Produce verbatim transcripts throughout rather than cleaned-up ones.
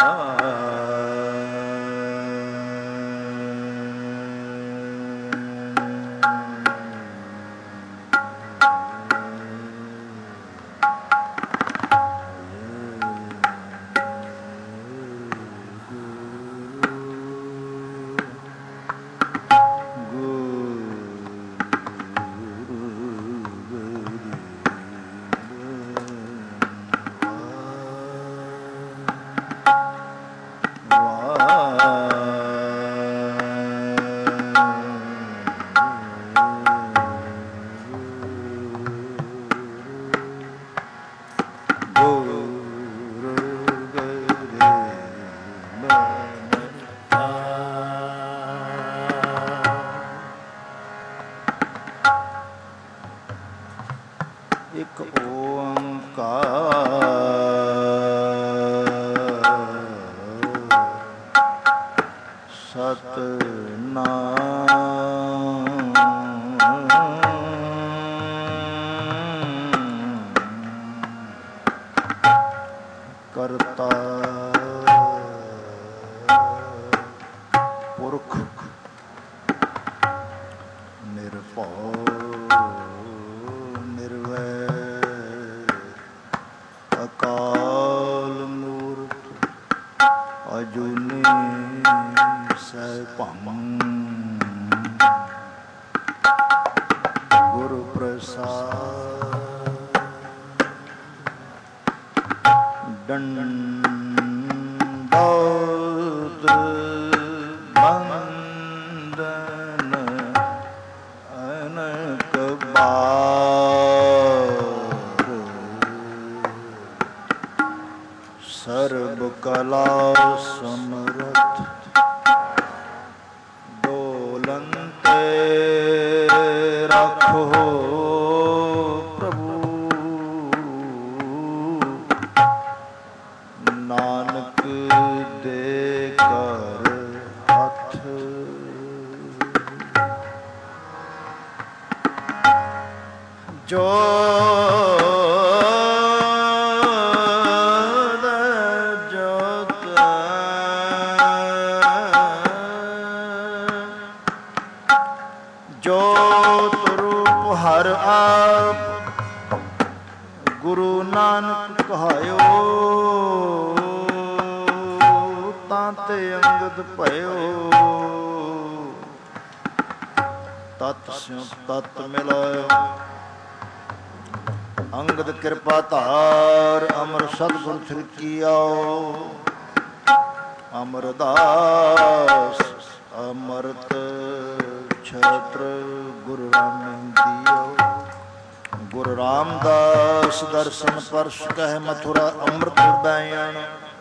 ਕਹ ਮਥੁਰਾ ਅੰਮ੍ਰਿਤ ਬੈਣ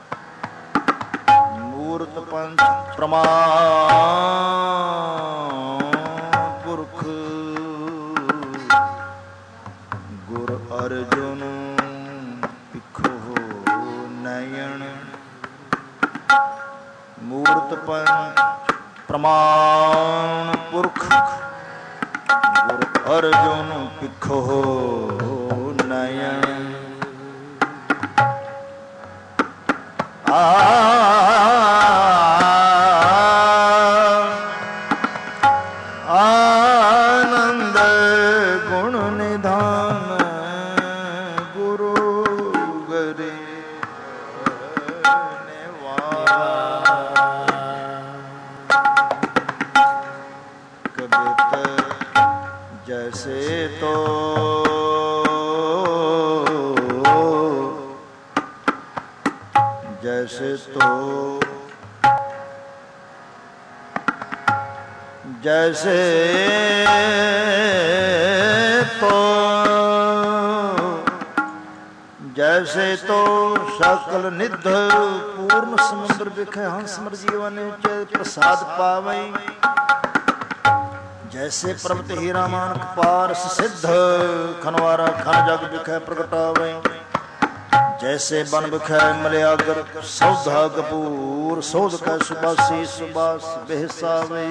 ਮੂਰਤ ਪੰਚ ਪ੍ਰਮਾਣ ਪੁਰਖ ਗੁਰ ਅਰਜੁਨ ਪਿਖੋ ਨਯਨ ਮੂਰਤ ਪੰਚ ਪ੍ਰਮਾਣ ਪੁਰਖ ਗੁਰ ਅਰਜੁਨ ਪਿਖੋ ਨਯਨ ਆਨੰਦ ਗੁਣ ਨਿਧਾਨ ਗੁਰੂ ਗਰੇ ਕਬਿਤ ਜੈਸੇ ਤੋ जैसे तो जैसे तो जैसे तो सकल निध पूर्ण समुद्र बिखे हंस मर जीवन प्रसाद पावई जैसे पर्वत हीरा मानक पारस सिद्ध खनवारा खन जग बिखे प्रगटावई जैसे बन बिखै मलयागर सौधा कपूर सौध कै सुबासी सुबास बेहसावे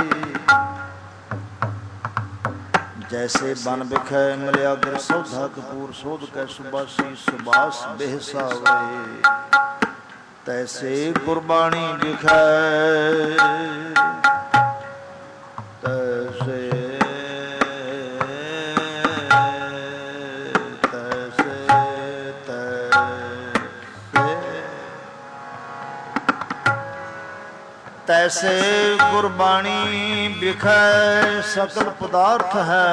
जैसे बन बिखै मलयागर सौधा कपूर सौध कै सुबासी सुबास बेहसावे ਤੈਸੇ ਗੁਰਬਾਣੀ ਵਿਖੈ ਤੈਸੇ ਤੈਸੇ ਤੈਸੇ ਤੈਸੇ ਗੁਰਬਾਣੀ ਵਿਖੈ ਸਕਲ ਪਦਾਰਥ ਹੈ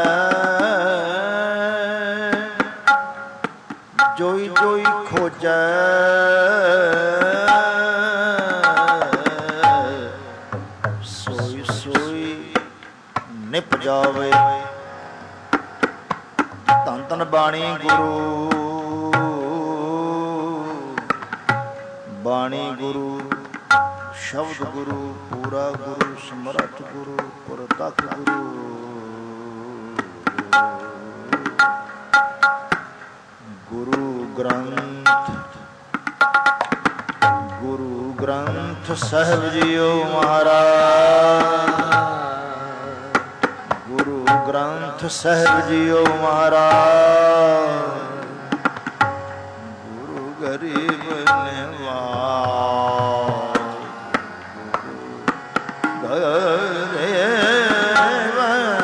ਜੋਈ ਜੋਈ ਖੋਜੈ ਸੋਈ ਸੋਈ ਨਿਪ ਜਾਵੇ। ਧੰਨ ਧੰਨ ਬਾਣੀ ਗੁਰੂ ਬਾਣੀ ਗੁਰੂ ਸ਼ਬਦ ਗੁਰੂ ਪੂਰਾ ਗੁਰੂ ਸਮਰੱਥ ਗੁਰੂ ਪੁਰਤਖ ਗੁਰੂ ਗੁਰੂ ਗ੍ਰੰਥ ਗੁਰੂ ਗ੍ਰੰਥ ਸਾਹਿਬ ਜੀਓ ਮਹਾਰਾਜ ਗੁਰੂ ਗ੍ਰੰਥ ਸਾਹਿਬ ਜੀਓ ਮਹਾਰਾਜ ਗੁਰੂ ਗਰੀਬ ਨਿਵਾਜ ਗਰੀਬ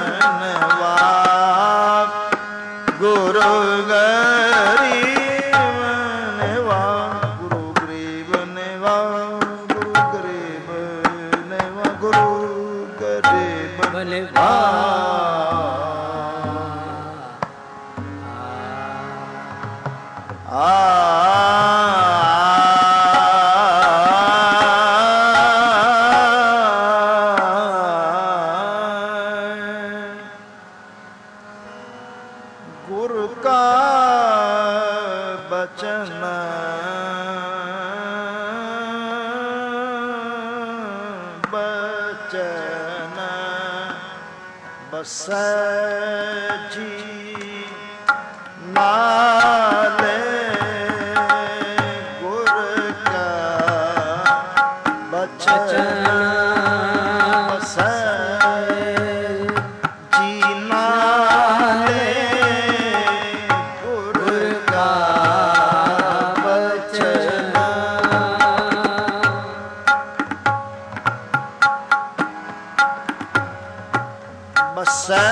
ਨਿਵਾਜ ਗੁਰੂ ਸਜੀ ਨਾਲੇ ਗੁਰ ਕਾ ਬਚਨ ਸਜੀ ਨਾਲੇ ਗੁਰ ਕਾ ਬਚਨ ਬਸੈ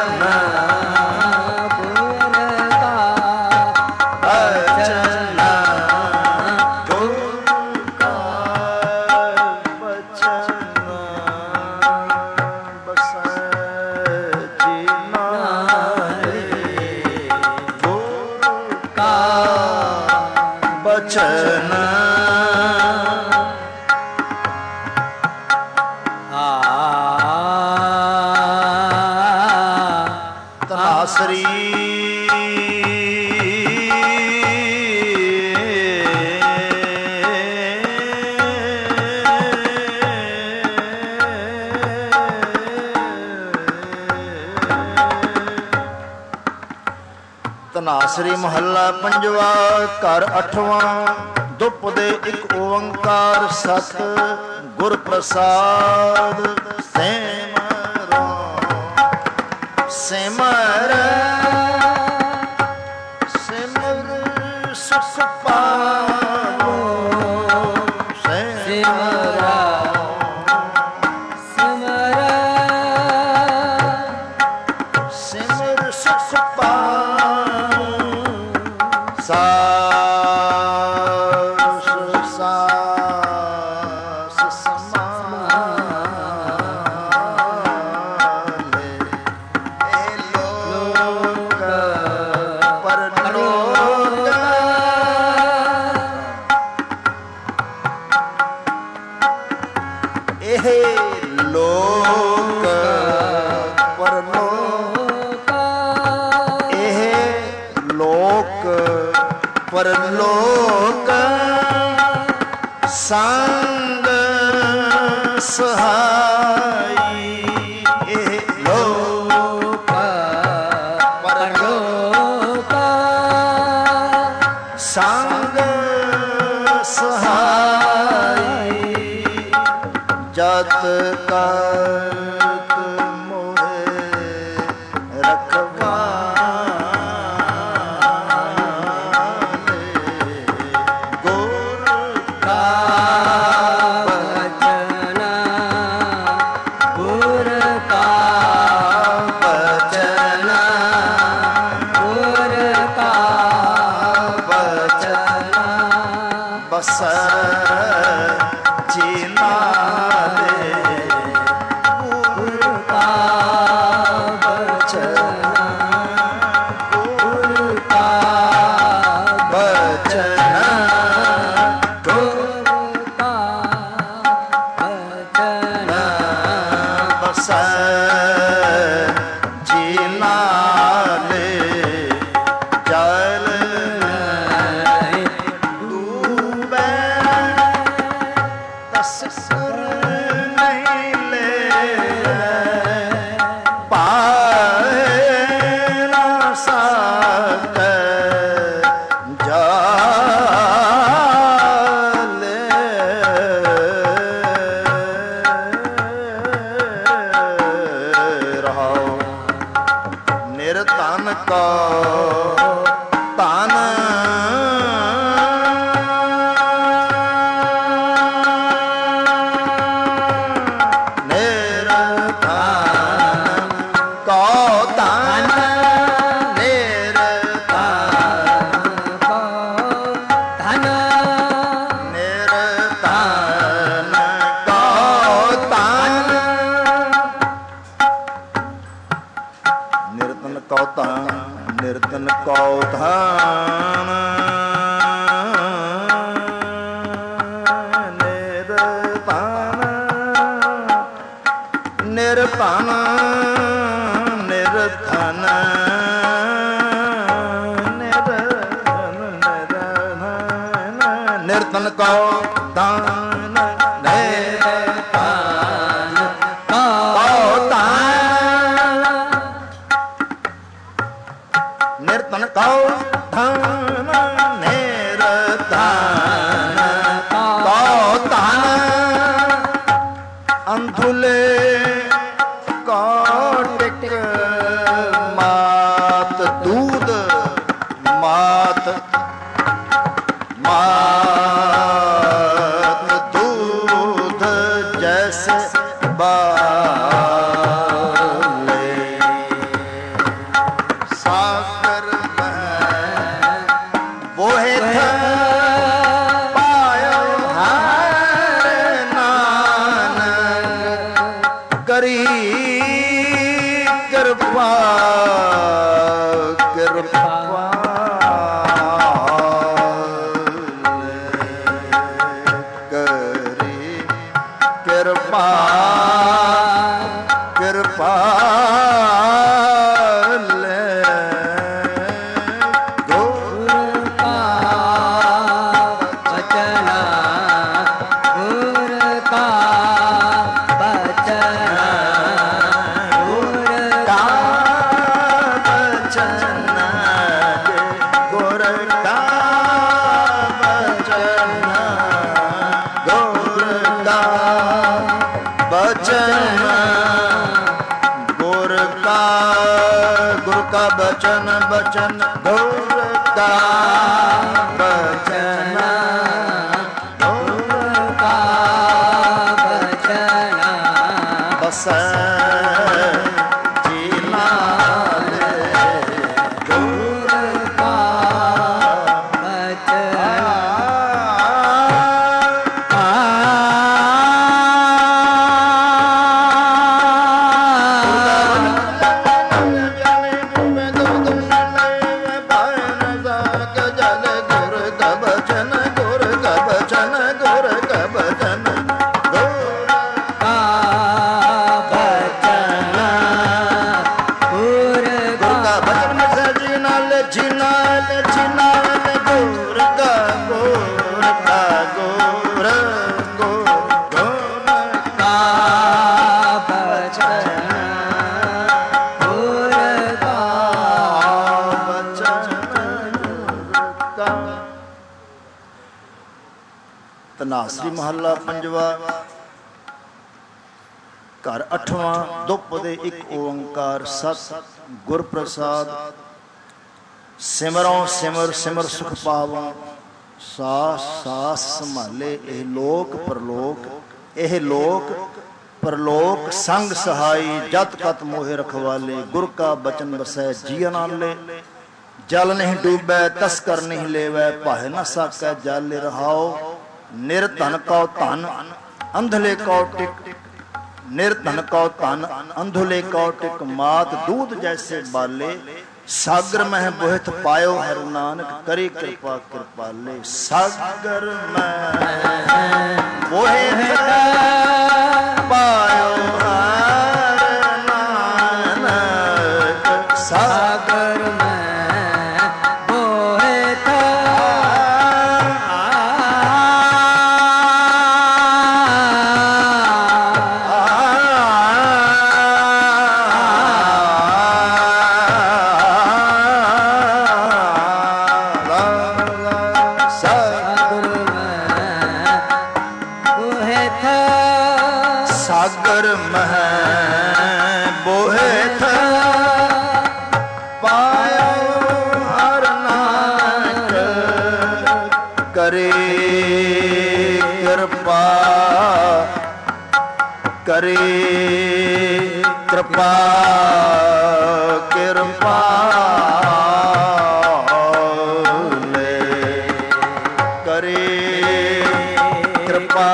ਧਨਾਸਰੀ ਮਹੱਲਾ ਪੰਜਵਾ। ਘਰ ਅਠਵਾਂ। ਦੁਪਦੇ ਇੱਕ ਓੰਕਾਰ ਸਤ ਗੁਰ ਪ੍ਰਸਾਦ। ਸਿਮਰੋ ਸਿਮਰ ਸਿਮਰ ਸੁਖ ਪਾਵੋ। ਸਿਮਰ ਸਿਮਰ ਸਿਮਰ ਸੁਖ ਪਾਵੋ। ਸਾਸ ਸਾਸ ਸਮਾਲੇ ਇਹ ਲੋਕ ਪਰਲੋਕ। ਇਹ ਲੋਕ ਪਰਲੋਕ। ਇਹ ਲੋਕ ਪਰਲੋਕ ਸੰਗ ਸਹਾਈ। ਇਹ ਲੋਕ ਪਰਲੋਕ ਸੰਗ ਸਹਾਈ। ਜਤ ਕਰਤ ਮੋਹਿ ਰਖਵਾਲੇ। ਗੁਰ ਕਾ ਬਚਨ ਗੁਰ ਕਾ ਬਚਨ ਗੁਰ ਕਾ ਬਚਨ ਬਸੈ ਜੀਨਾ ਦੇ। ਗੁਰ ਕਾ ਬਚਨ ਗੁਰ ਕਾ ਬਚਨ ਗੁਰ ਕਾ ਬਚਨ ਬਸੈ ਜੀਨਾ ਦੇ। ਜਲ ਡੂਬੈ ਤਸ ਸੁਰ ਨਹੀਂ ਲੈ। ਪਾਏ ਨਾ ਸਕੈ ਜਾਲੇ। ਰਹਾਉ ਨਿਰਧਨ ਕੋ ਧਨ ਨਿਰਧਨ ਕੋ ਧਨ ਨਿਰਧਨ ਕੋ ਧਨ ਨਿਰਧਨ ਕੋ ਧਨ ਨਿਰਤਨ ਕੋ ਧਨ ਨਿਰਤਨ ਕੋ ਧਨ ਨਿਰਧਨ ਨਿਰਧਨ ਨਿਰਧਨ ਨਿਰਧਨ ਨਿਰਧਨ ਕੋ ਧਨ ਨਿਰਧਨ ਕੋ ਧਨ ਨਿਰਧਨ ਕੋ ਧਨ ਨਿਰਧਨ ਕੋ ਧਨ। ਅੰਧੁਲੇ ਕੋਟਿਕ ਮਾਤ ਦੂਧ ਮਾਤ ਮਾਤ ਦੂਧ ਜੈਸੇ ਬਾਲੇ। ਕਿਰਪਾ ਕਰੀ ਕਿਰਪਾ ਕਿਰਪਾ बचन बचन गुर का बचन गुर का बचन बस जीना गुर का बचन ਧਨਾਸਰੀ ਮਹੱਲਾ ਪੰਜਵਾ। ਘਰ ਅੱਠਵਾਂ। ਦੁਪਦੇ ਇੱਕ ਓੰਕਾਰ ਸਤ ਗੁਰ ਪ੍ਰਸਾਦ। ਸਿਮਰੋਂ ਸਿਮਰ ਸਿਮਰ ਸੁਖ ਪਾਵਾਂ। ਸਾਸ ਸਾਸ ਸੰਭਾਲੇ ਇਹ ਲੋਕ ਪਰਲੋਕ। ਇਹ ਲੋਕ ਪਰਲੋਕ ਸੰਗ ਸਹਾਈ ਜਤ ਕਤ ਮੋਹਿ ਰਖਵਾਲੇ। ਗੁਰ ਕਾ ਬਚਨ ਵਸੈ ਜੀਅ ਨਾਲੇ। ਜਲ ਨਹੀਂ ਡੂਬੈ ਤਸਕਰ ਨਹੀਂ ਲੇਵੈ। ਭਾਇ ਨਾ ਸਾਕੈ ਜਲ ਰਹਾਓ। ਨਿਰਧਨ ਕਉ ਧਨ ਅੰਧਲੇ ਕਉ ਟਿਕ। ਨਿਰਧਨ ਕਉ ਧਨ ਅੰਧਲੇ ਕਉ ਟਿਕ। ਮਾਤ ਦੂਧ ਜੈਸੇ ਬਾਲੇ। ਸਾਗਰ ਮਹਿ ਬੋਹਿਤ ਪਾਇਓ ਹਰਿ ਨਾਨਕ। ਕਰੀ ਕਿਰਪਾ ਕਿਰਪਾਲੇ। ਸਾਗਰ ਮਹਿ ਬੋਹਿਤ ਪਾਇਓ ਹਰਿ ਨਾਨਕ। ਸਾਗਰ ਸਾਗਰ ਮਹਿ ਬੋਹਿਤ ਪਾਇਓ ਹਰਿ ਨਾਨਕ। ਕਰੇ ਕਿਰਪਾ ਕਰੇ ਕਿਰਪਾ ਕਿਰਪਾ ਕਰੇ ਕਿਰਪਾ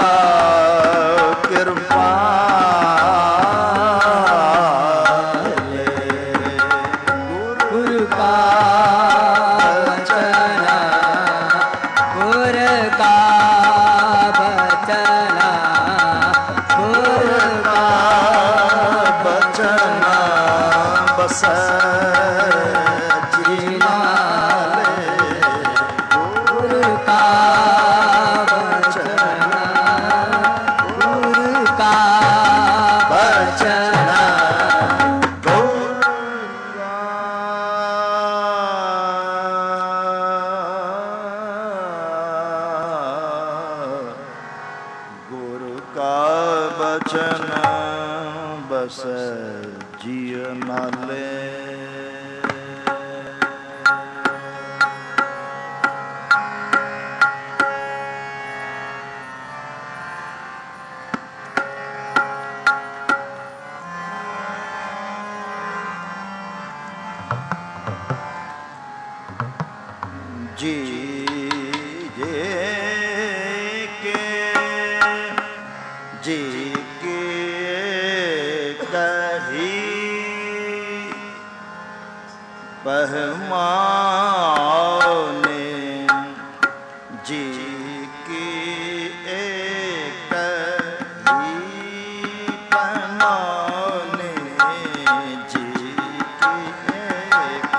ਬਚਨ ਬਸੈ ਜੀਅ ਨਾਲੇ। ਜੀ ਜੇ ਕੇ ਜੀ पहमाने जी की एक ही पहमाने जी की एक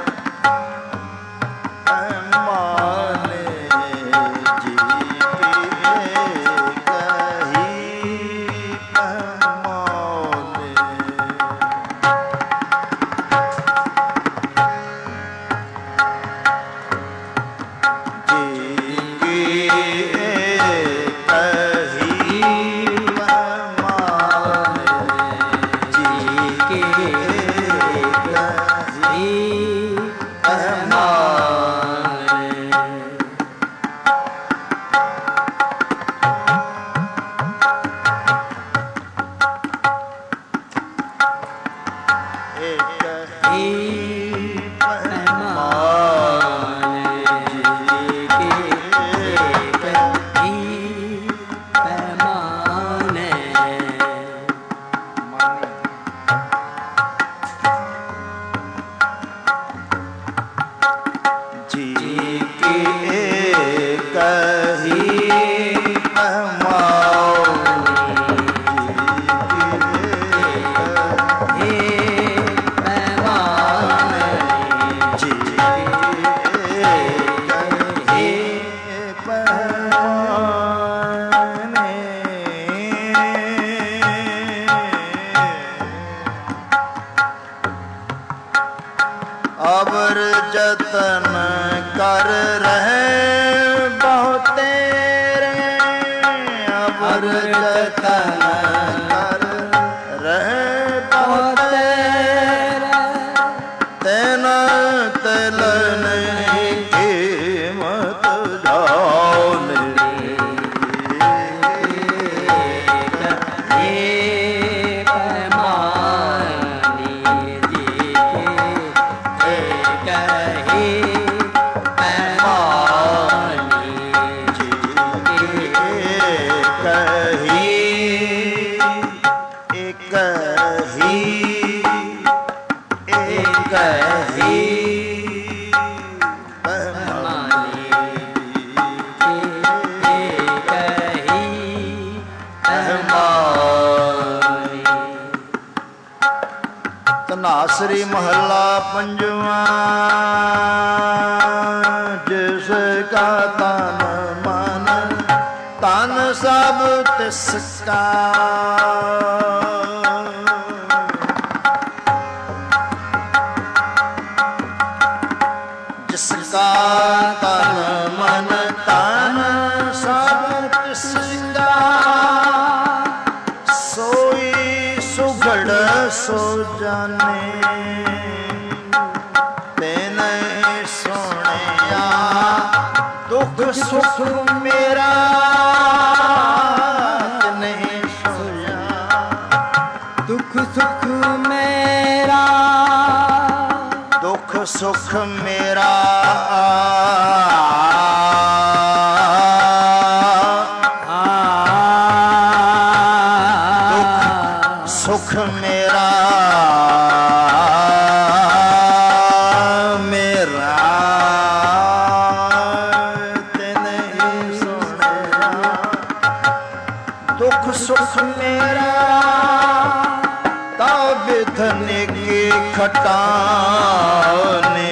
पहमाने जी की एक ही पहमाने अबर जतन कर रहे बहुत तेरे अबर जतन कर रहे बहुत तेरे तेना तिलन कीमत जान तनासरी महला पंजवा जिसका तन मन तन सब तिसका जिसका तन मन तन सब तिसका सोई सुघड़ सो जाने तेने सुनिया दुख सुख मेरा नहीं सोया दुख सुख मेरा दुख सुख मेरा सुख मेरा मेरा तेने सुनिया दुख सुख मेरा तब धन की खटाने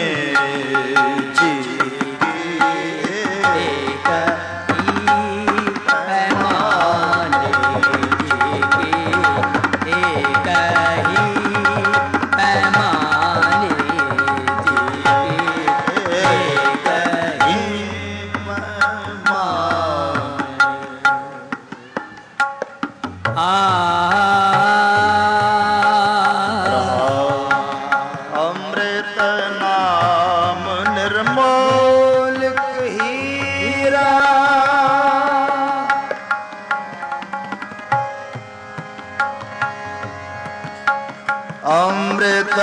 अमृत नाम निर्मोल हीरा अमृत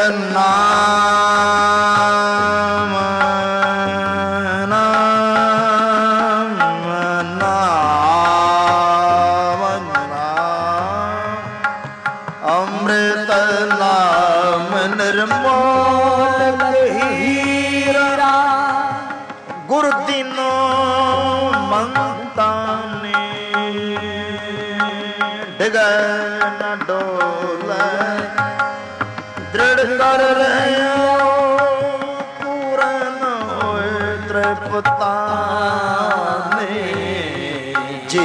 नाम अमृत नाम निर्मोल ढोलक हीरा गुर दीनो मंताने डिगै न डोलै दृढ़ कर रहे पूरन होए त्रिपताने जी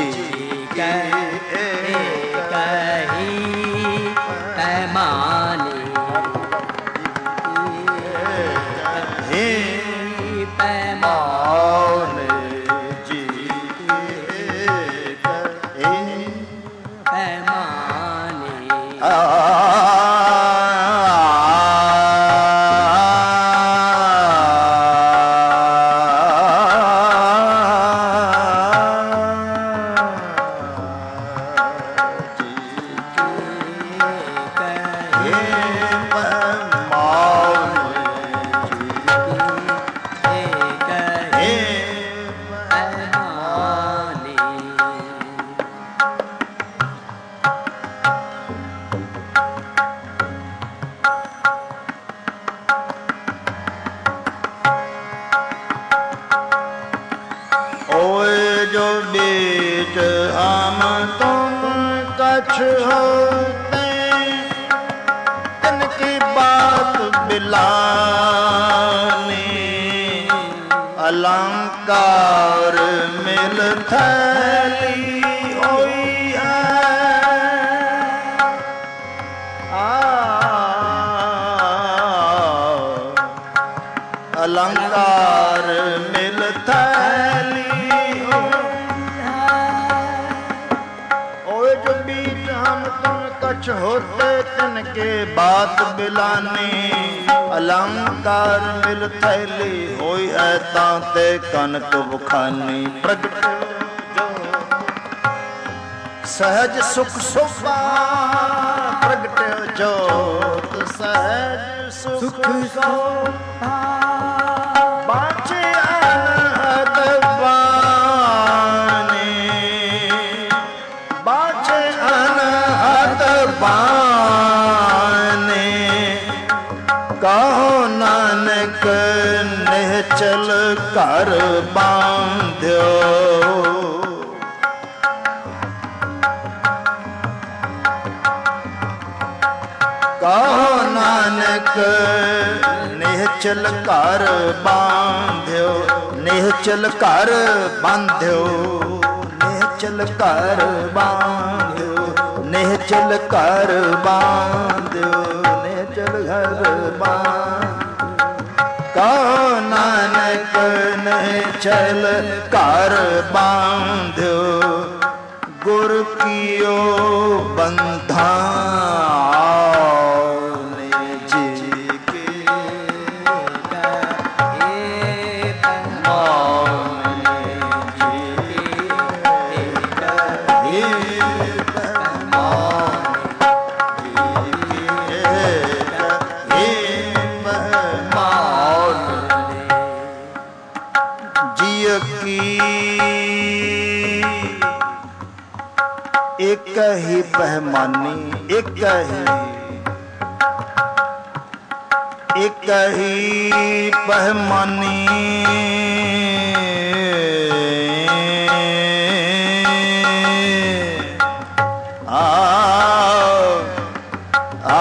होते तिनकी बात बिलानी अलंकार मिल थैली होई है आ अलंकार मिल थैली कछ होते तिनके बात बिलानी अलंकार मिल थैली होई है तांते कनक बखानी प्रगट सहज सुख सुखा प्रगट जोत सहज सुख शोभा बाचे अनहद बानी बाचे अनहद बाने कहो नानक निहचल कर बांध्यो कहो नानक निहचल कर बांध्यो निहचल कर बांध्यो निहचल कर बांध्यो निहचल कर बांध्यो निहचल घर बांध्यो कहो नानक निहचल कर बांध्यो गुर कियो बंधान जी के एक ही पहमानी एक ही एक ही पहमानी आ आ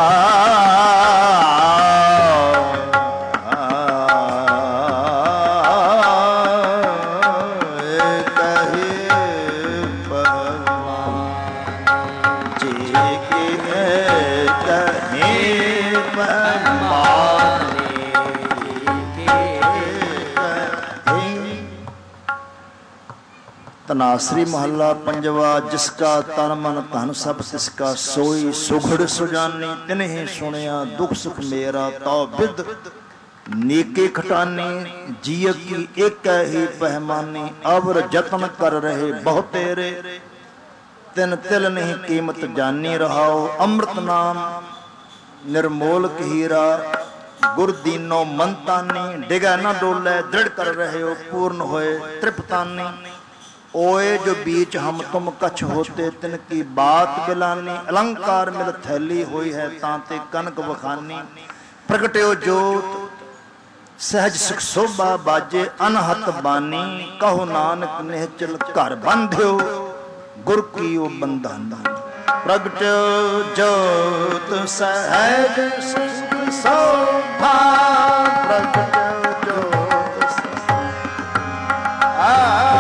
तनासरी महला पंजवा जिसका तन मन धन सब तिसका सोई सुघड़ सुजानी तिन्हें सुनिया दुख सुख मेरा तो विद नीके खटानी जिय की एक ही पहमानी अवर जतन कर रहे बहुत तेरे तिन तिल नहीं कीमत जानी रहाओ अमृत नाम निर्मोल हीरा गुर दीनो मंतानी डिगा न डोले दृढ़ कर रहे हो पूर्ण होए तृप्तानी ओए जो बीच हम तुम कछ होते तिनकी बात बिलानी अलंकार मिल थैली हुई है तांते कनक बखानी ਪ੍ਰਗਟਿਓ ਜੋਤ सहज सुख शोभा बाजे अनहत बानी कहो नानक निहचल घर बंध्यो गुर की ओ बंधन प्रगट्यो जोत सहज सुख शोभा प्रगट्यो जोत आ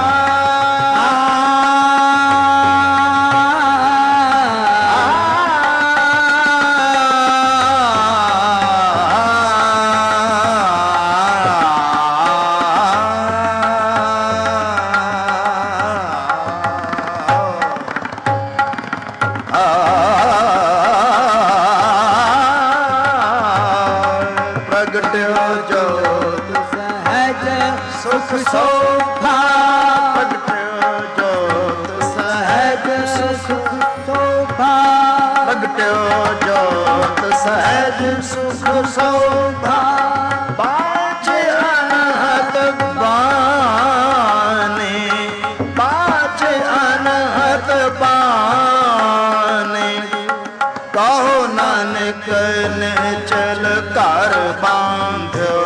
शोभा प्रगट्यो जोत सहज सुख शोभा प्रगट्यो जोत सहज सुख शोभा बाजे अनहत बानी बाजे अनहत बानी कहो नानक निहचल घर बांध्यो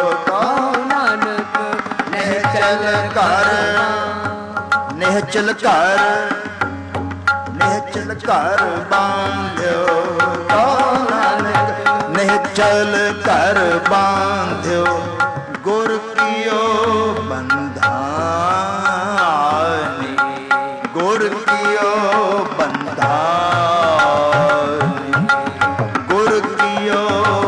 कर निहचल कर निहचल कर बांध्यो नानक निहचल कर बांध्यो गुर कियो बंधानी गुर कियो बंधानी गुर कियो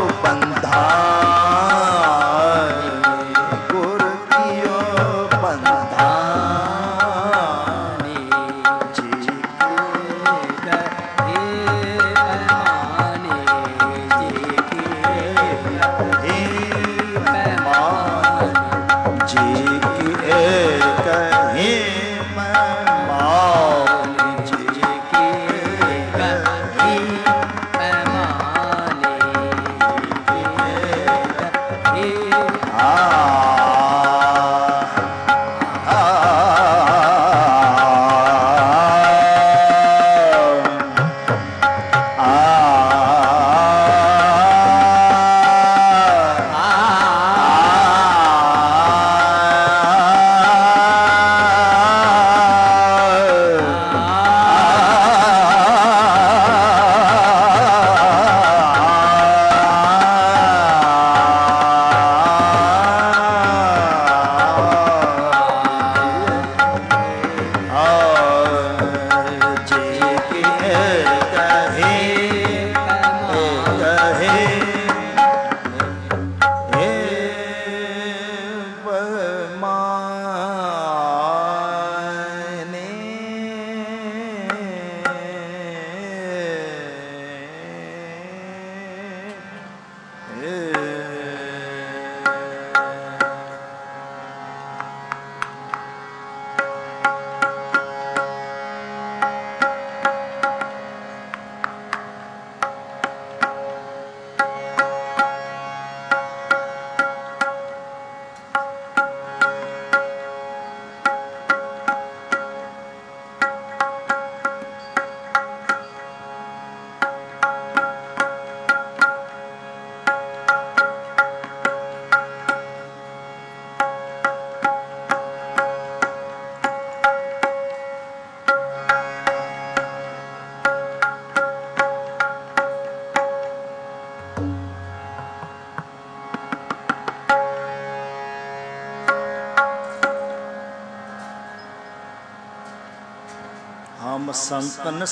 हम संतन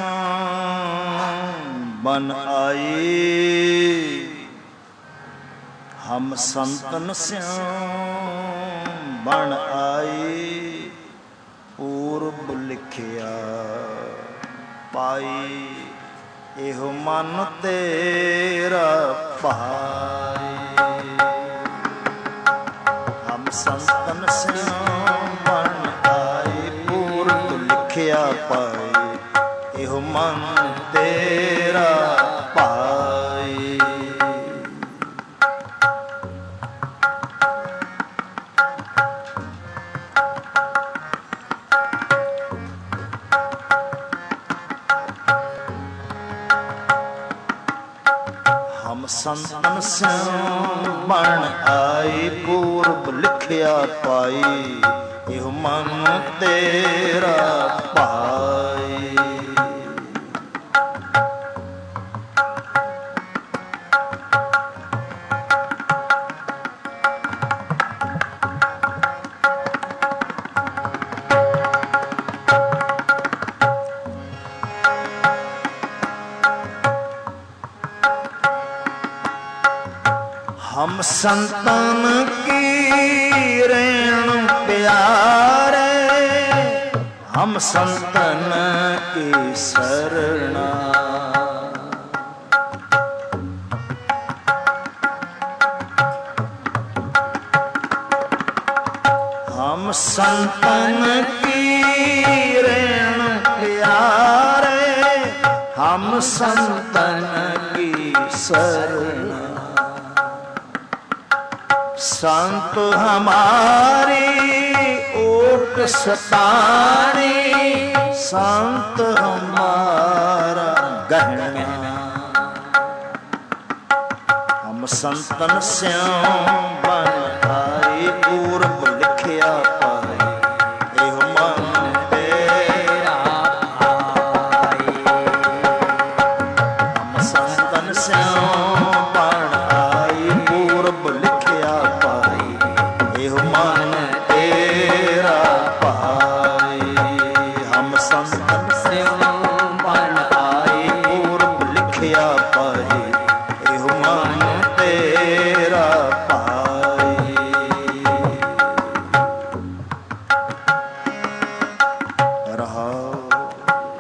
श्याम बन आए हम संतन श्याम बन आए पूर्व लिखिया पाई एहो मन तेरा पाई हम संतन श्याम बन आए पूर्व लिखिया पाई एहो मन तेरा पाई ਸੰਤਨ ਸਿਉ ਬਣ ਆਈ, ਪੂਰਬ ਲਿਖਿਆ ਪਾਈ, ਇਹੋ ਮਨ ਤੇਰਾ ਭਾਈ। हम संतन की रेण प्यारे, हम संतन की शरणा। हम संतन की रेण प्यारे, हम संतन की शरणा। संत हमारी ओट सतारी, संत हमारा गहना। हम संतन स्यों बन आए, पूरब लिखिया पाए, एहो मन तेरा भाई। हम संतन स्यों बन आए, पूरब लिखिया पाई, एहो मन तेरा भाई। हम संतन स्यों बन आए, पूरब लिखिया पाई, एहो मन तेरा भाई। रहाओ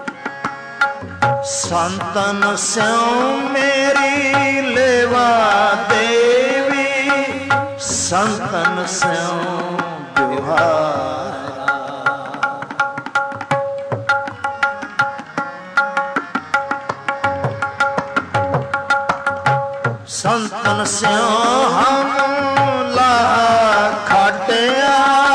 संतन स्यों मेरी लेवा देवी, संतन स्यों जोहारा। संतन स्यों हम ला खाटिया,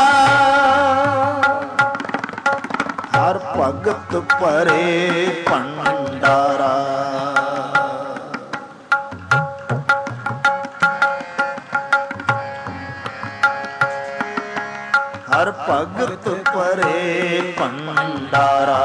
हर भगत परे भंडारा। हर भगत परे भंडारा।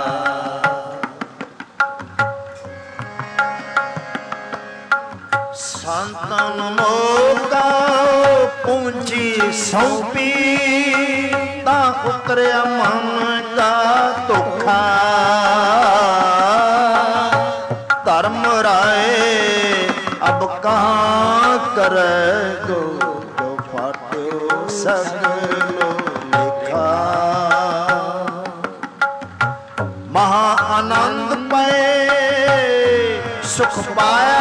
संतन मोका पूंजी सौंपी, ता उतरिया मन का धोखा। धर्म राय अब कहाँ करेगो, जो फाटो सगलो लिखा। महा आनंद पाए सुख पाया,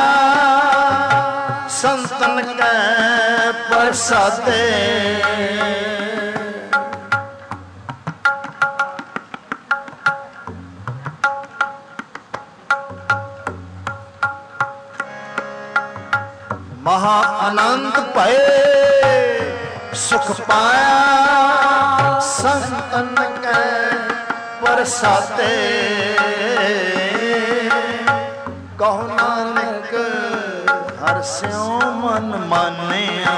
संतन के प्रसादे। महा आनंद पाए सुख पाया, संतन के प्रसादे। कहो नानक हर स्यों मन मानिया,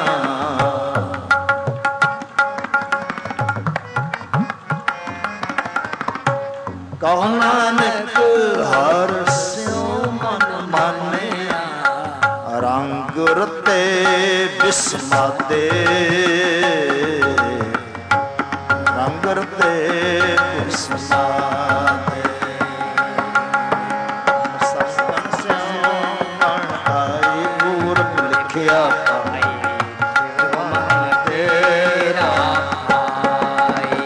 कहो नानक हर स्यों मन मानिया। रंग रते बिस्मादे, रंग रते बिस्मादे। लिखिया पाई, मन तेरा भाई।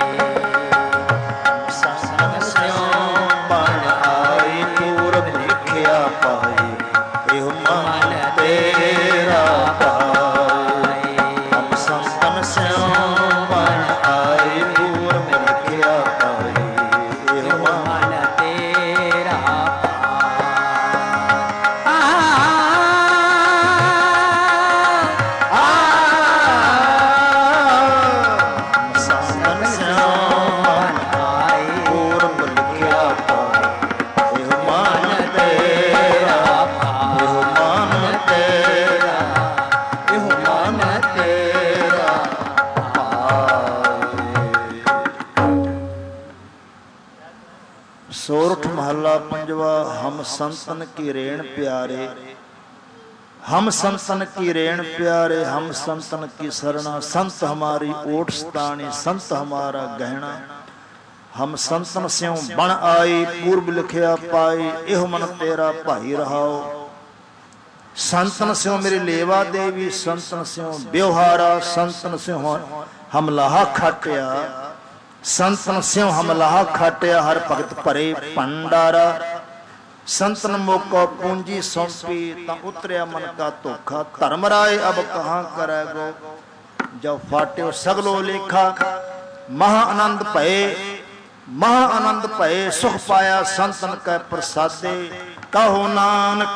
संतन स्यों बन आई, पूरब लिखिया पाई, एहो मन तेरा भाई। हम संतन स्यों बन आई, पूरब लिखिया पाई, एहो मन तेरा भाई। पंजवा। हम संतन की रेण प्यारे, हम संतन की रेण प्यारे, हम संतन की सरना। संत हमारी ओट स्थानी, संत हमारा गहना। हम संतन स्यों बण आई, पूर्व लिखिया पाई। एह मन तेरा भाई रहाओ। संतन स्यों मेरी लेवा देवी, संतन स्यों व्यवहारा। संतन स्यों हम लाहा खाटिया, संतन स्यों हम लाहा खाटिया। हर भगत भरे भंडारा। संतन मोको पूंजी सौंपी, ता उतरिया मन का धोखा। धर्म राय अब कहाँ करेगो, जब फाट्यो सगलो लेखा। महा आनंद भये, महा आनंद भये, सुख पाया संतन कै प्रसादे। कहो नानक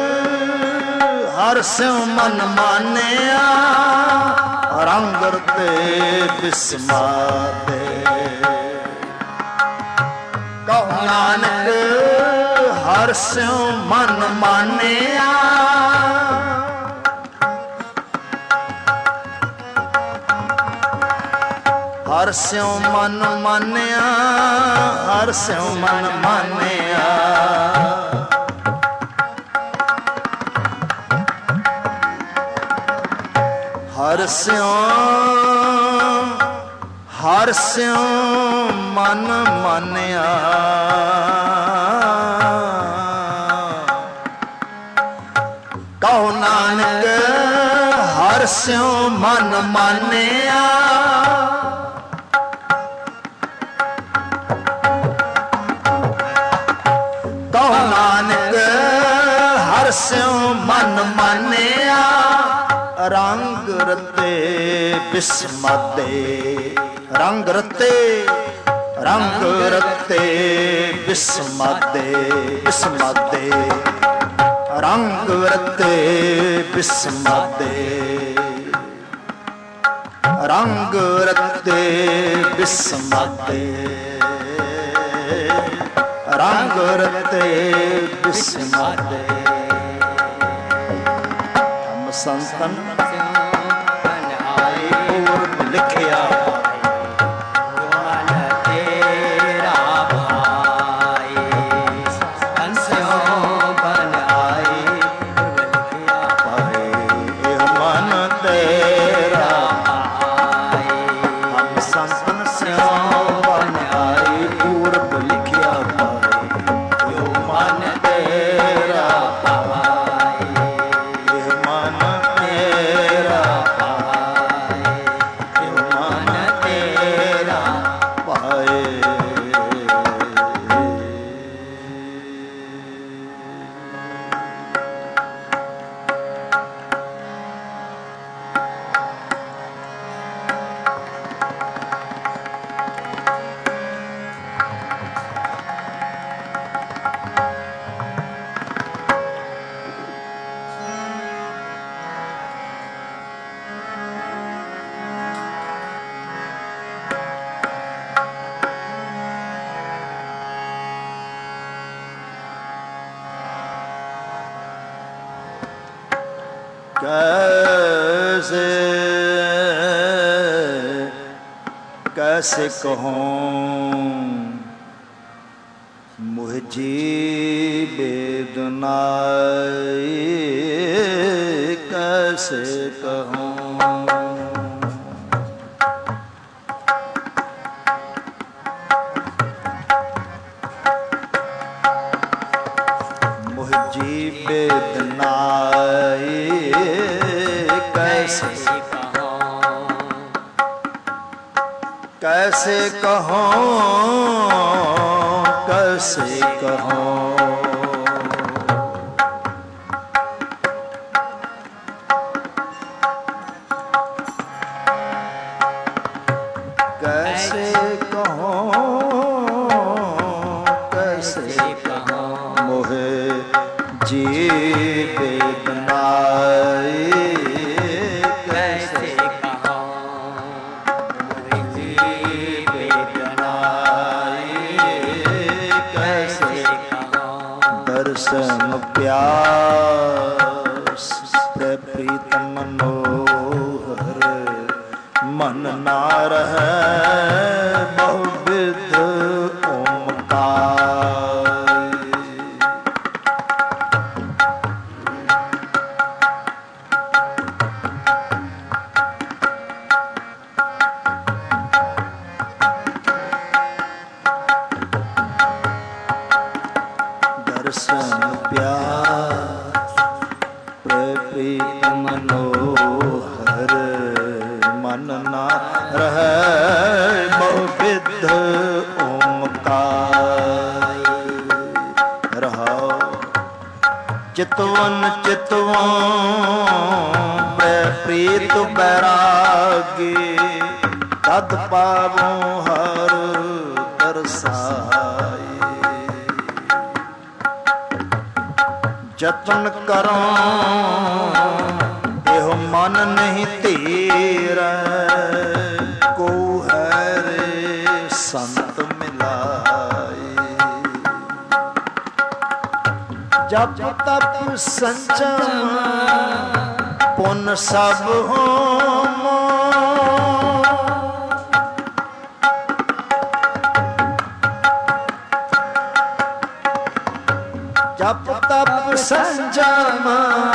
हर स्यों मन मानिया, रंग रते बिस्मादे। कहो नानक हर स्यों मन मानिया, हर स्यों मन मानिया, हर स्यों मन मानिया। हर स्यों हर स्यों मन मानिया। कहो नानक हर स्यों मन मानिया, कहो नानक हर स्यों मन मानिया। रंग रते बिस्मादे, रंग रते, रंग रते बिस्मादे, बिस्मादे। रंग रते बिस्मादे, रंग रते बिस्मादे, रंग रते बिस्मादे। हम संतन पूर्व लिखिया, तेरा भाई हंस्यों बन आई। पाए मन तेरा भाई, हम संतन स्यों बन आई। पूर्व लिखिया पाए यो मन तेरा भाई, ये मन तेरा कैसे कैसे कहूँ मुझी बेदनाई, कैसे कहूँ मुझी बेदनाई, कैसे कैसे कहूँ, कैसे कहूँ। कैसे कहूँ, कैसे कहूँ मोहे जी बेदनाई, कैसे दर्शन प्यास प्रीतम मनोहर मन ना रहे बहुविध ओमकार। हर मन ना रहे बहुविध ओमकार रहाओ। चितवन चितवन प्रीत बैरागी तद पावो हर दरसाई। जतन करो एहो मन नहीं तेरा को है रे संत मिलाए। जप तप संचम पुन सब होम जप तप संजम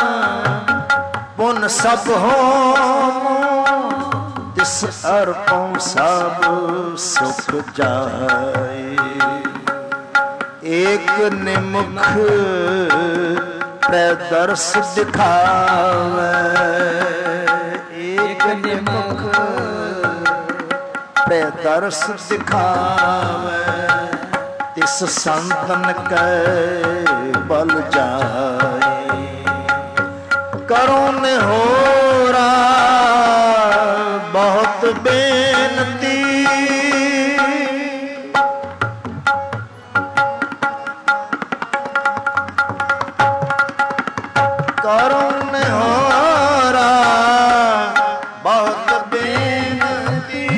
पुन सब होम तिस अर्पों सब सुख जाए। एक निमुख प्रदर्श दिखावे एक निमुख प्रदर्श दिखावे तिस संतन के बल जाए। करो निहोरा बहुत बेनती करो निहोरा बहुत बेनती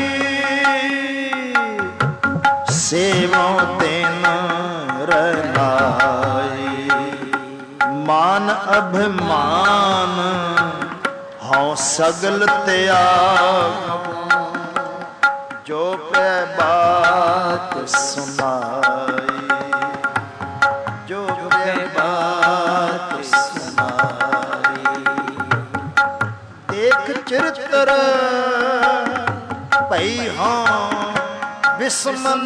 सेवा दिन रनाई। मान अभिमान हों सगल त्याग जो पे बात सुनाई जो पे बात सुनाई। देख चरित्र पई हों विस्मन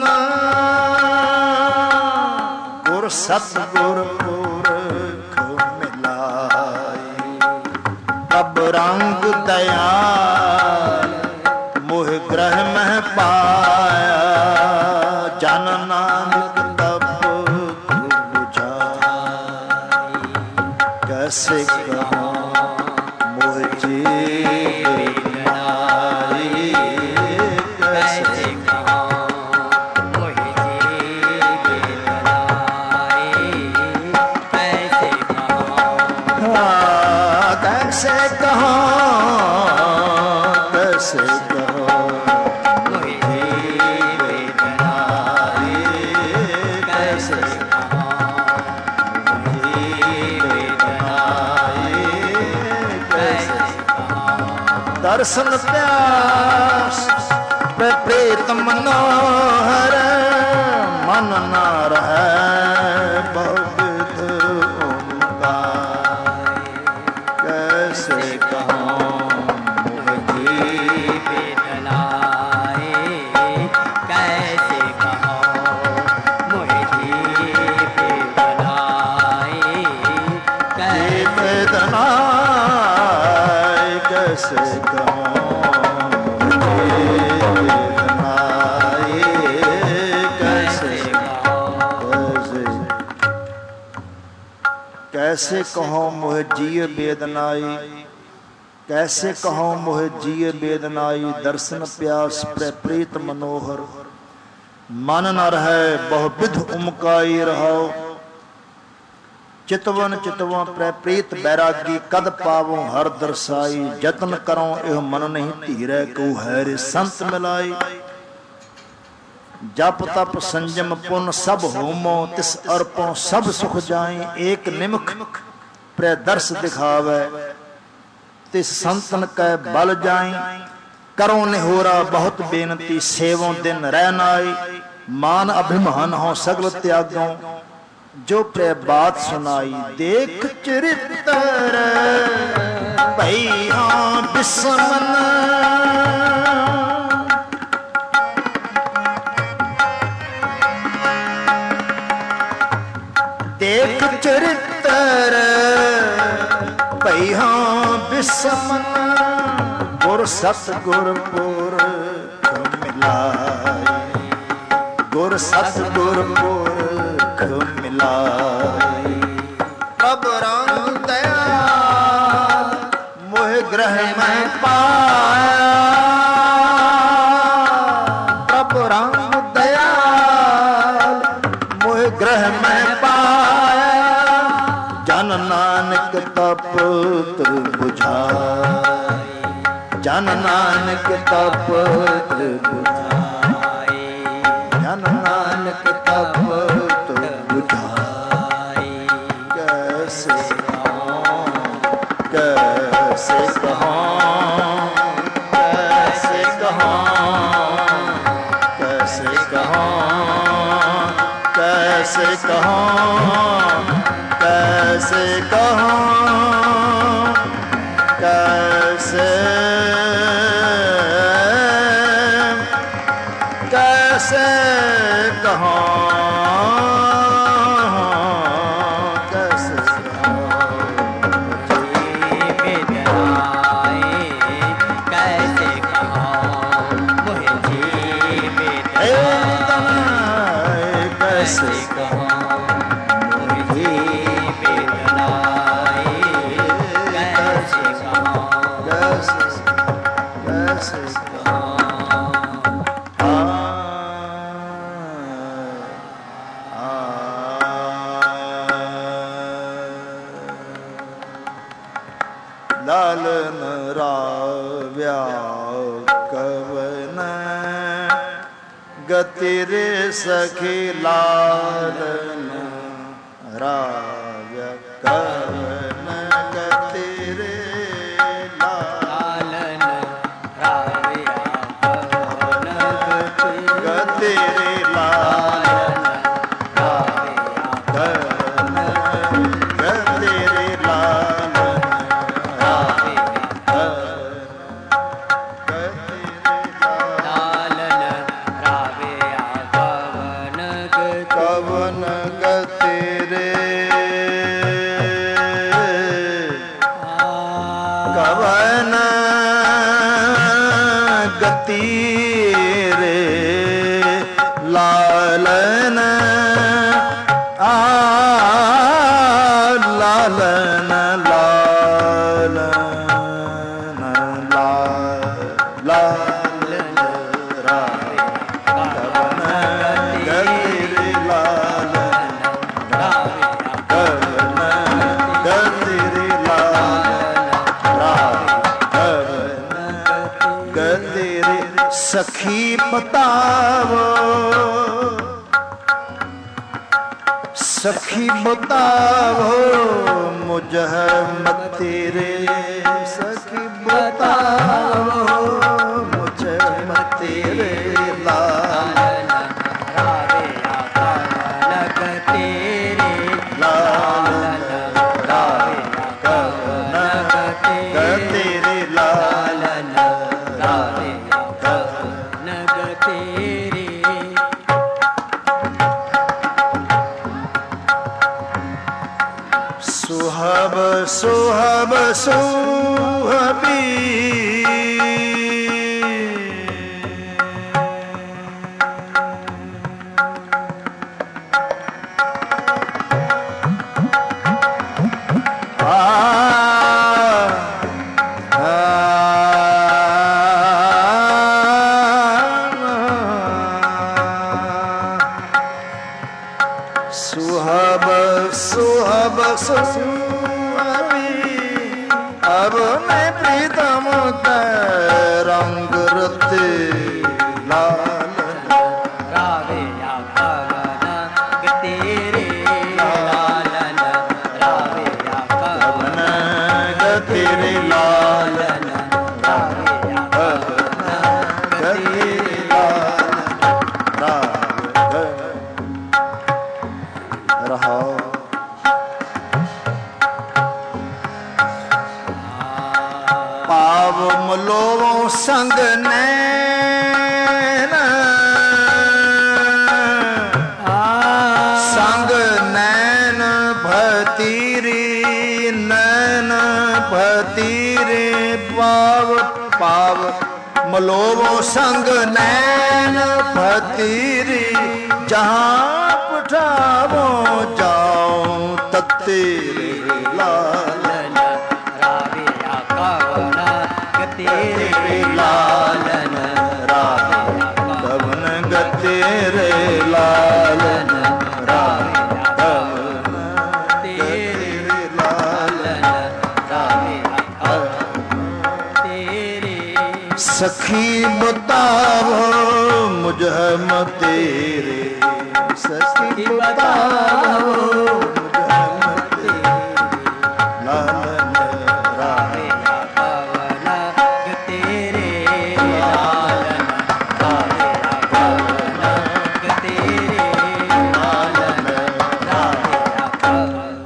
गुर सतगुर पुरख मिलाई। तब रंग दयाल मोह ग्रह में पाया जन नानक तब बुझाई। कैसे कहूँ मोह जीव नाई कैसे कैसे कहो कैसे कहो मुझे बेदनाई कैसे मुझे बेदनाई कैसे दर्शन प्यास प्रीत मनोहर मन न रहे बहुविध ओमकार। कैसे कहूँ मुझे बेदनाई कैसे कहूँ मुझे बेदनाई कैसे बेदनाई कैसे कहूँ मुझे बेदनाई कैसे कैसे कहो मोह जिय बेदनाई कैसे कहो मोह जिय बेदनाई। दर्शन प्यास प्रीत मनोहर मन न रहे बहुविध उमकाई रहो। चितवन चितवन प्रीत बैरागी कद पावो हर दर्शाई। जतन करो एह मन नहीं धीरे को है रे संत मिलाई। जप तप संजम पुन सब होमो तिस अर्पों सब सुख जाए। एक निमुख प्रदर्श दिखावे तिस संतन कै बल जाए। करो निहोरा बहुत बेनती सेवों दिन रहनाई। मान अभिमान हो सगल त्यागों जो प्रे बात सुनाई। देख चरित्र भैया बिस्मन देख चरित्र भैया समन गुर सतगुर पुरख मिलाई, गुर सतगुर पुरख मिलाई। प्रभु रंग दयाल मोह ग्रह में पाया, प्रभु रंग दयाल मोह ग्रह में पाया। जन नानक तपत्र बुझाई, जन नानक तपत्र बुझाई, जन नानक तपत्र बुझाई। कैसे कहूं, कैसे कहूं, कैसे कहूं, कैसे कहूं, कैसे कहूं, कैसे कहूं, कैसे कैसे कहूं, कैसे कैसे कहूं मोहे कैसे कहूं लालन राव्या कवन गति रे सखी, लालन राव्या कवन गति रे, लालन राव्या कवन गति रे, लालन राव्या कवन गति रे, लालन कवन गति रे, कवन गति रे, लालन आ लालन लालन लालन राय कवन गति रे, लालन कवन गति रे, लालन कवन गति रे। सखी बतावो, सखी बतावो मुझे मति रे, सखी बतावो मुझे मति रे, लालन राव्या कवन गति रे, लालन राव्या कवन गति रे, लालन राव्या कवन गति रे। सुहब सुहब सुहबी, आ सुहब सुहब सुहबी, अब मैं प्रीतम के रंग रते, लालन राव्या कवन गति रे, लालन राव्या कवन गति रे, लालन राव्या कवन गति रे, लालन रहा। पाव मलों संग नैन, संग नैन भतीरी, नैन भतीरी, पाव पाव मलोवो संग नैन फतीरी जहाँ पठावो जाओ तत्तेरे लालन रावे कवन गतेरे लालन रावे कवन गतेरे लालन रावे कवन तेरे लालन रावे तेरे सखी बताओ मुझ हम तेरे सखी बताओ मुझ हम तेरे लालन रावे कवन गतेरे लालन रावे कवन गतेरे लालन रावे कवन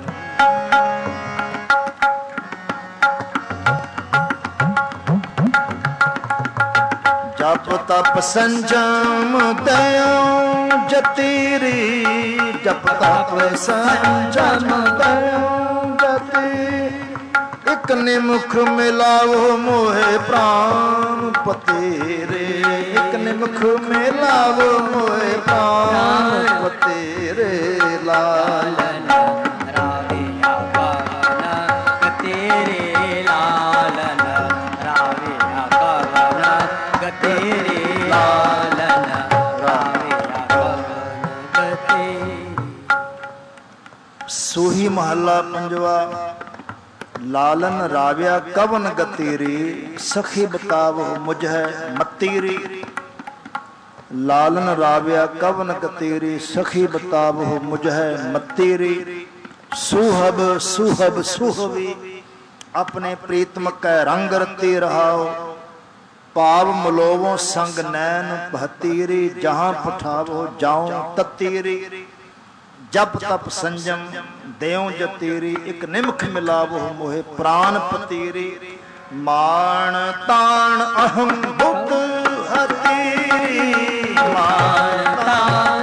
जप तप संजम दयो जतीरी जप तप संजम दयो जती एक निमुख मिलाओ मोहे प्राण पतेरे एक निमुख मिलाओ मोहे प्राण पतेरे लालन रावे कवन गतेरे लालन रावे कवन गतेरे लालन रावे कवन गते सूही महला पंजवा लालन राव्या कवन गतेरी सखी बतावो मुझ है मतीरी लालन राव्या कवन गतेरी सखी बतावो मुझ है मतीरी सुहब सुहब सुहवी अपने प्रीतम कै रंग रते रहाओ पाव मलोवो संग नैन बहतीरी जहां पठावो जाऊं ततीरी जप तप संजम देव जतीरी एक निमख मिलावो मोहे प्राण पतीरी मान तान अहम बुद्ध हतीरी मान तान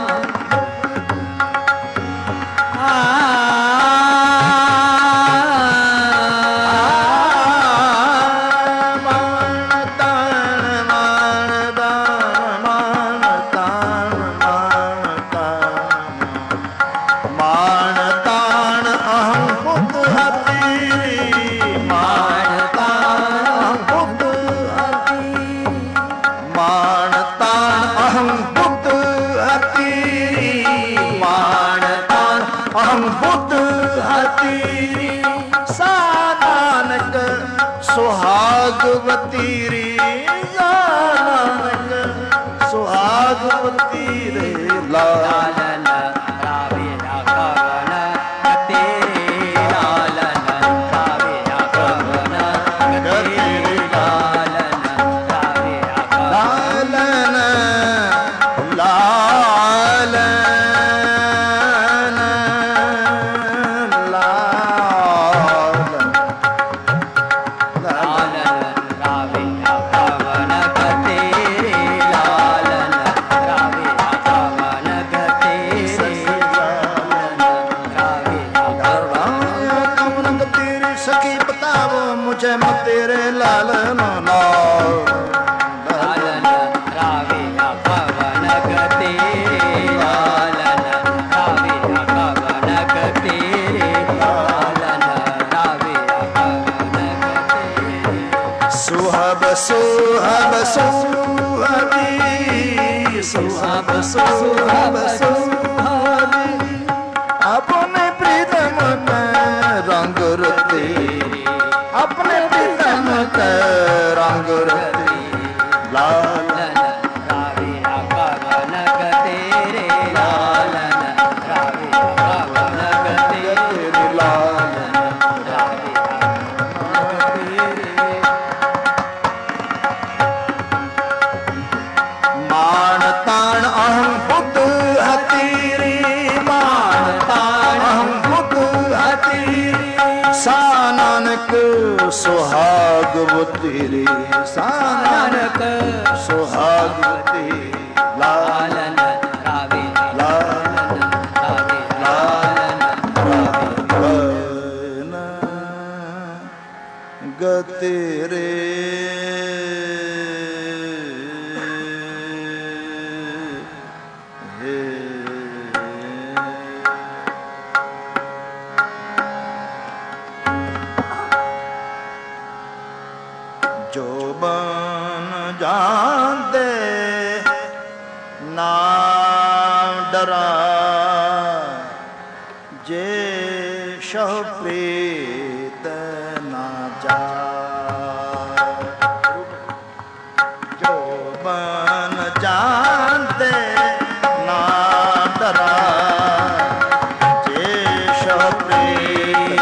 सुहागवती नानक सुहागवती रे लालन रावे कवन गतेरे लालन रावे कवन गतेरे लालन रावे लालन लालन तेरे लालन लालन रावे कवन गतेरे लालन रावे कवन गतेरे लालन रावे कवन गतेरे सुहब सुहब सुहबी सुहब सुहब सुहबी अपने प्रीतम रंग रते अपने प्रीतम के रंग रती लालन रावे कवन गतेरे लालन रावे कवन गतेरे लालन रावे मान तान अहम बुद्ध हतीरी मान तान अहम बुद्ध हतीरी सानक सुहागवती रे सानक सुहागवती लालन रावे लालन रावे लालन रावे गति रे जोबन जानते ना डरा जे शह प्रीत ना जा जोबन जानते ना डरा जे शह प्रीत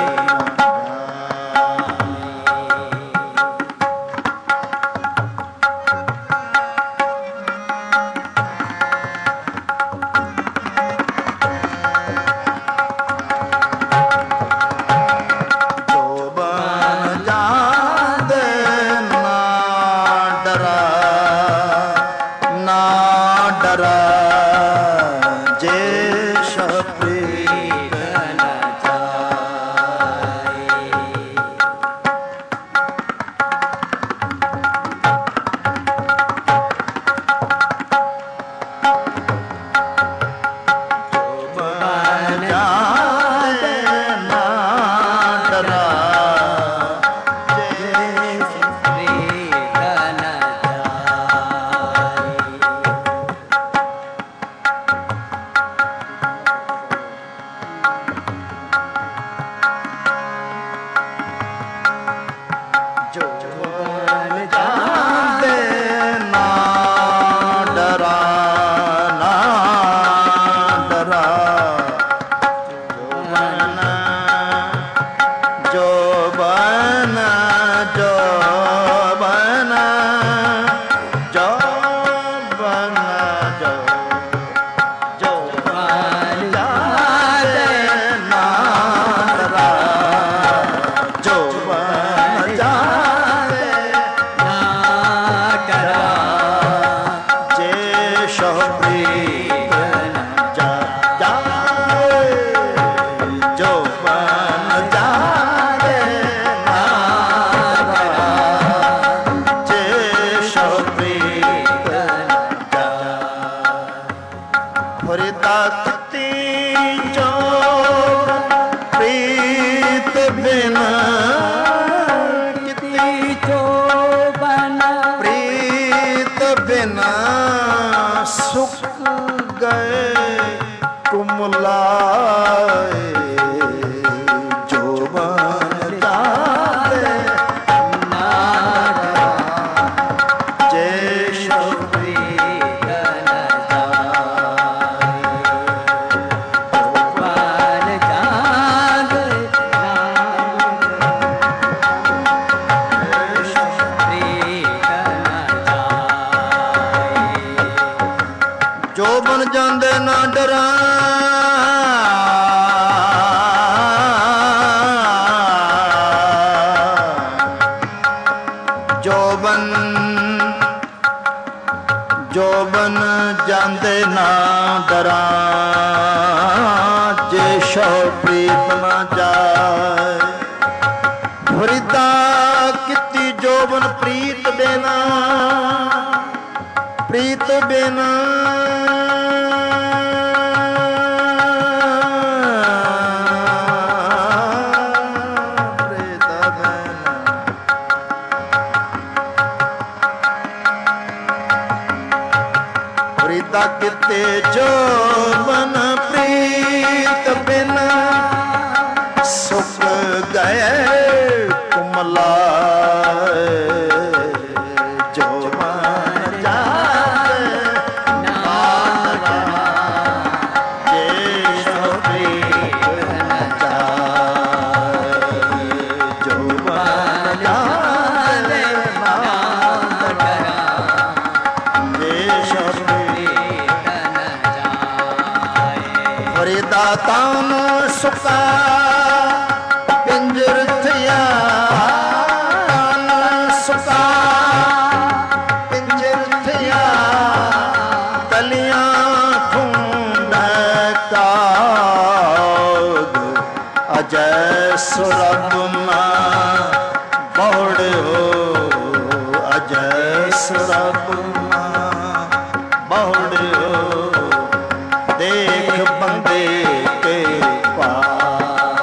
देख बंदे के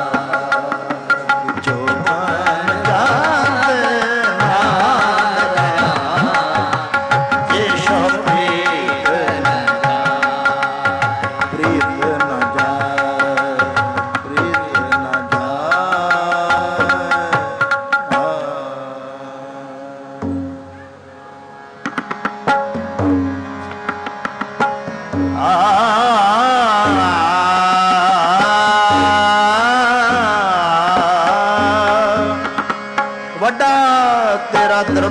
पास जो मन जाते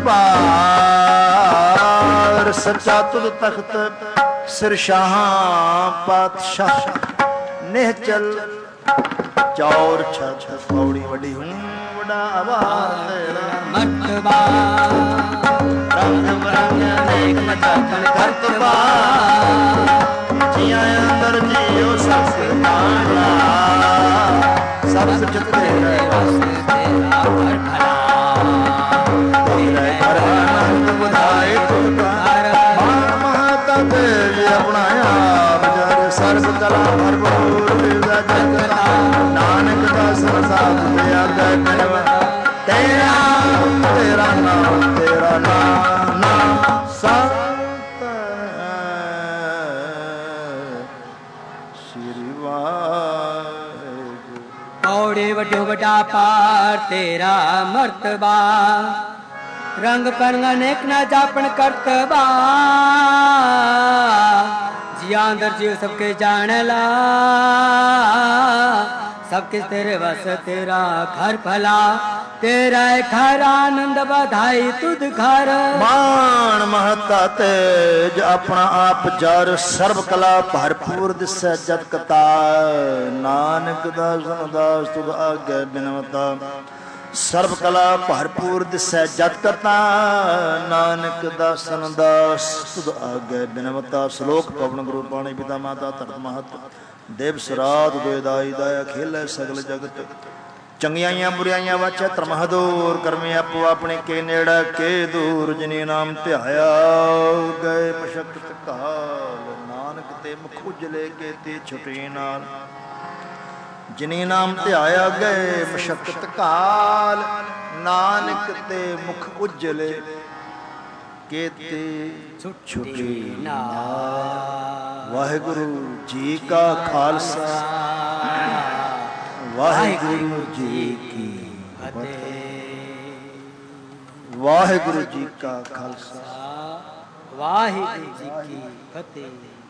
ਦਰਬਾਰ ਸੱਚਾ ਤੁਧ ਤਖਤ ਸਿਰ ਸ਼ਾਹਾਂ ਪਾਤਸ਼ਾਹ ਨਿਹਚਲ ਚੌਰ ਛਛ ਪੌੜੀ ਵੱਡੀ ਹੂੰ ਵਡਾ ਆਵਾਜ਼ ਤੇਰਾ ਮਰਤਬਾ ਰੰਗ ਬਰੰਗ ਅਨੇਕ ਮਚਾਕਣ ਕਰਤਬਾ ਜੀਆਂ ਅੰਦਰ ਜੀਓ ਸਭ ਸਿਰਮਾਣਾ ਸਭ ਸੁਚਿਤ ਤੇਰੇ ਵਸ ਤੇਰਾ ਹਰ ਭਲਾ ਤੇਰੇ ਘਰ ਆਨੰਦ ਵਧਾਏ ਤੁਧ ਕਰ ਮਾਨ ਮਹਤਾ ਤੇ ਆਪਣਾ ਆਪ ਜਰ ਸਰਬ ਕਲਾ ਭਰਪੂਰ ਮਿਲਦਾ ਜਗਤਾ ਨਾਨਕ ਦਾਸ ਸਾਧ ਤੇ ਆਗੇ ਕਰਵ ਤੇਰਾ ਤੇਰਾ ਨਾਮ ਤੇਰਾ ਨਾਮ ਨਾਮ ਸੰਤ ਸ੍ਰੀ ਵਾਹਿਗੁਰੂ ਪੌੜੇ ਵੱਡੋ ਵੱਡਾ ਪਾਰ ਤੇਰਾ ਮਰਤਬਾ ਰੰਗ ਪਰੰਗ ਅਨੇਕ ਨਾ ਜਾਪਣ ਕਰਤਬਾ जिया अंदर जीव सबके जान ला सबके तेरे वस तेरा घर भला तेरा घर आनंद बधाई तुद घर मान महता तेज अपना आप जर सर्व कला भरपूर दिसै जत कता नानक दास दास तुद आगे बिनवता सर्व कला भरपूर दिसै जत कता नानक दासन दास तुद आगे बिनवता श्लोक पवन गुरु पाणी पिता माता धरत महत देव सराध दोदाई दाया खेलै सगल जगत चंगियाइयां बुराइयां वाचै धर्म हदूर करमे आपो अपने के नेड़ा के दूर जिनी नाम ध्याया गए मशक्कत काल नानक ते मुख उजले के ते छुटे नाल जिनी नाम ध्याया गए मशक्कत काल नानक ते मुख उजले केते छुटे नाल वाहिगुरु जी का खालसा वाहिगुरु जी की फतेह वाहिगुरु जी का खालसा वाहिगुरु जी की फतेह।